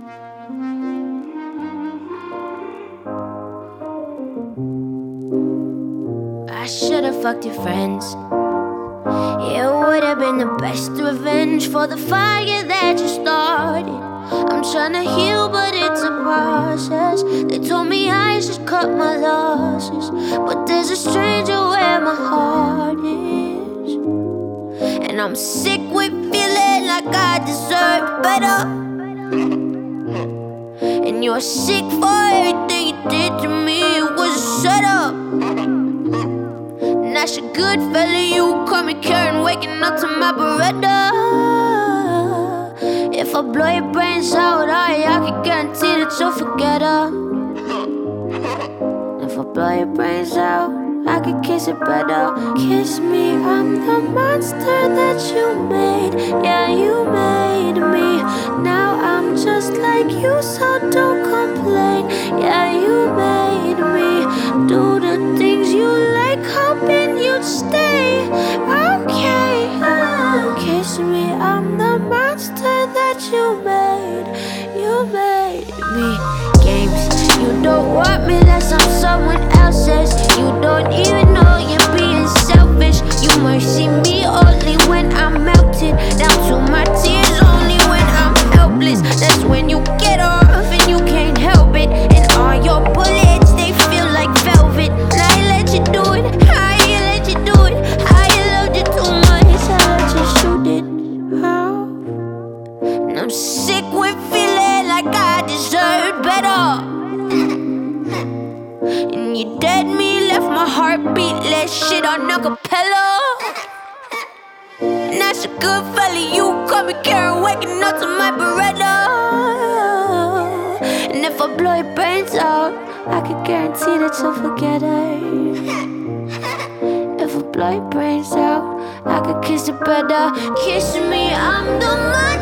I should've fucked your friends. It would've been the best revenge for the fire that you started. I'm tryna heal, but it's a process. They told me I should cut my losses, but there's a stranger where my heart is. And I'm sick with feeling like I deserve better. And you're sick for everything you did to me. It was a setup. That's a good fella, you call me Karen, waking up to my Beretta. If I blow your brains out, I can guarantee that you'll forget her. If I blow your brains out, I could kiss it better. Kiss me, I'm the monster that you made. Yeah, you made me. Now I'm just like you, so don't complain. Yeah, you made me do the things you like, hoping you'd stay. Okay, kiss me, I'm the monster that you made. You made me. Games, you don't want me unless I'm someone else's. You don't even know you're being selfish. You mercy me only when I'm melted down to my tears, only when I'm helpless. That's when you get off and you can't help it. And all your bullets, they feel like velvet. And I let you do it, I let you do it. I loved you too much, I let you shoot it. How? And I'm sick with feeling like I deserve better. And you dead me, left my heartbeat, let shit on acapella. And that's a good fella, you call me Karen, waking up to my Beretta. And if I blow your brains out, I can guarantee that you'll forget her. If I blow your brains out, I could kiss it better. Kiss me, I'm the money.